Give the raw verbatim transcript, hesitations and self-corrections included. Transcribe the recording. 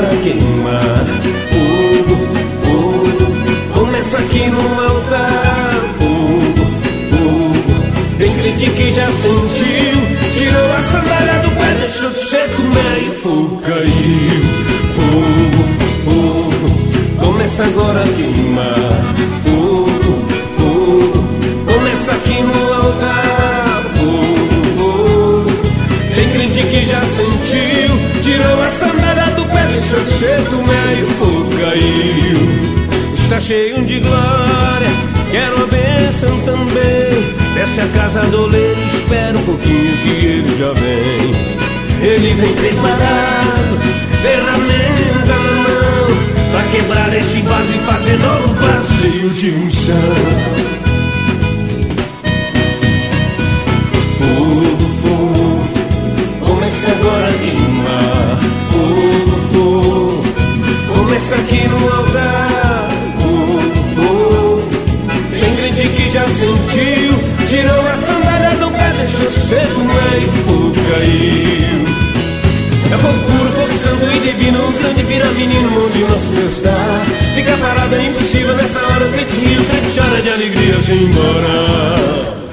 agora a queimar. Fogo, fogo, começa aqui no altar. Fogo, fogo, tem crente que já sentiu. Tirou a sandália do pé, deixou de jeito meio. Fogo caiu. Fogo, fogo, começa agora a queimar. Fogo, fogo, começa aqui no altar. Fogo, fogo, tem crente que já sentiu. Tirou a sandália do pé, deixou de jeito meio. Fogo caiu. Está cheio de glória, quero a bênção também. Desce a casa do oleiro, espera um pouquinho que ele já vem. Ele vem preparado, ferramenta na mão, pra quebrar esse vaso e fazer novo vaso cheio de unção. Fogo, fogo, começa agora a queimar. Fogo, fogo, começa aqui no altar. Fogo, fogo, tem crente que já sentiu. Tirou a sandália do pé, deixou de ser do meio. Fogo caiu. É fogo puro, fogo santo e divino, um grande vira menino onde nosso Deus está. Fica parado, é impossível nessa hora, o crente rio, o crente chora de alegria sem embora.